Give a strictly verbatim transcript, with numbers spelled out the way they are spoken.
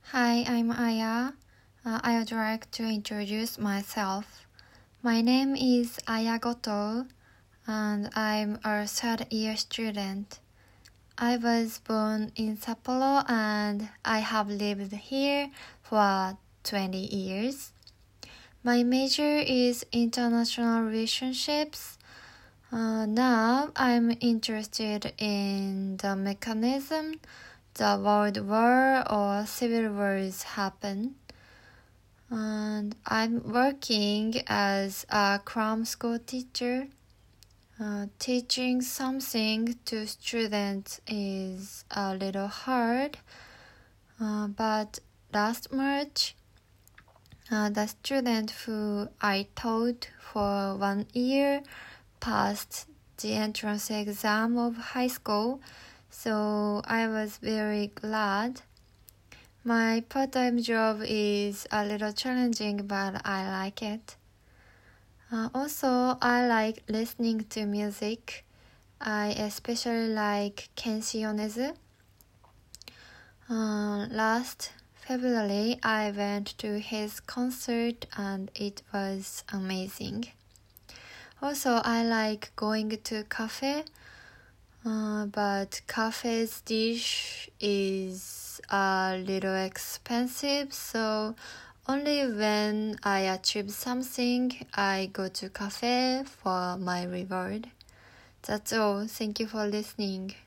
Hi, I'm Aya. Uh, I would like to introduce myself. My name is Aya Goto, and I'm a third year student. I was born in Sapporo and I have lived here for twenty years. My major is international relationships. Uh, now I'm interested in the mechanism the world war or civil wars happen. And I'm working as a cram school teacher. Uh, teaching something to students is a little hard, uh, but last March, uh, the student who I taught for one year passed the entrance exam of high school, so I was very glad. My part-time job is a little challenging, but I like it. Uh, also, I like listening to music. I especially like canciones. Uh, last February, I went to his concert and it was amazing. Also, I like going to cafe, uh, but cafe's dish is a little expensive, so only when I achieve something, I go to cafe for my reward. That's all. Thank you for listening.